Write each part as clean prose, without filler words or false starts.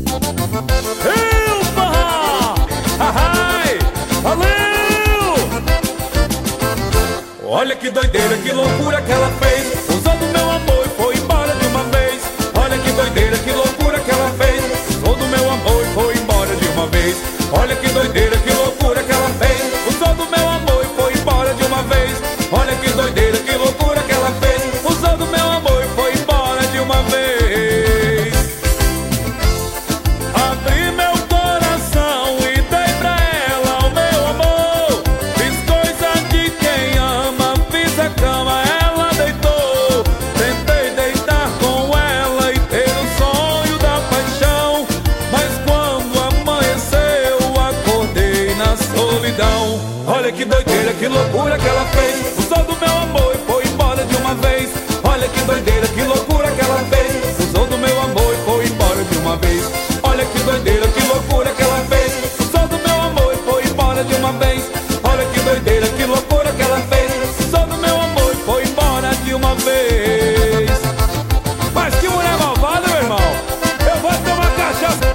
Eu, Farra! Ai, valeu! Olha que doideira, que loucura que ela fez, usando meu amor e foi embora de uma vez. Olha que doideira, que loucura que ela fez, usando meu amor e foi embora de uma vez. Olha que doideira, que loucura que ela fez, usando meu amor e foi embora de uma vez. Olha que doideira, que loucura que ela fez, usando meu amor e foi embora de uma vez. Abri meu coração e dei pra ela o meu amor. Fiz coisa de quem ama, fiz a cama, ela deitou. Tentei deitar com ela e ter o sonho da paixão, mas quando amanheceu acordei na solidão. Olha que doideira, que loucura que ela fez, usando meu amor e foi embora de uma vez. Olha que doideira, que loucura que ela fez, usou do meu amor e foi embora de uma vez. Olha que doideira, que loucura que ela fez, usou do meu amor e foi embora de uma vez. Olha que doideira, que loucura que ela fez, usou do meu amor e foi embora de uma vez. Mas que mulher malvada, meu irmão, eu vou tomar cachaça.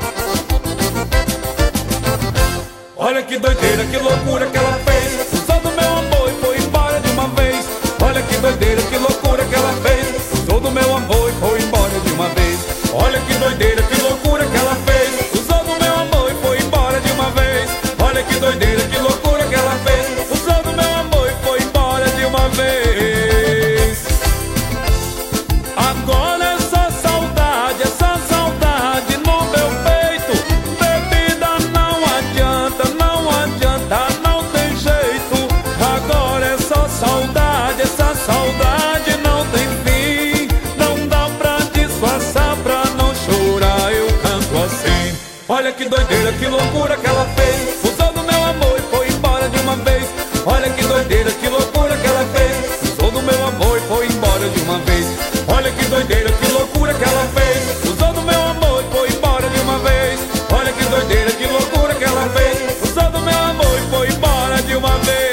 Olha que doideira, que loucura que ela fez, usando meu amor e foi embora de uma vez. Olha que doideira, que loucura que ela fez, usou do meu amor e foi embora de uma vez. Olha que doideira, que loucura que ela fez, usou do meu amor e foi embora de uma vez. Olha que doideira, que loucura que ela fez, usou do meu amor e foi embora de uma vez. Agora essa saudade no meu peito, bebida não adianta, não tem jeito. Agora essa saudade não tem fim, não dá pra disfarçar, pra não chorar eu canto assim. Olha que doideira, que loucura que ela fez, usando meu amor e foi embora de uma vez. Olha que doideira, que loucura que ela fez, usou do meu amor e foi embora de uma vez. Olha que doideira, que loucura que ela fez, usou do meu amor e foi embora de uma vez. Olha que doideira, que loucura que ela fez, usou do meu amor e foi embora de uma vez.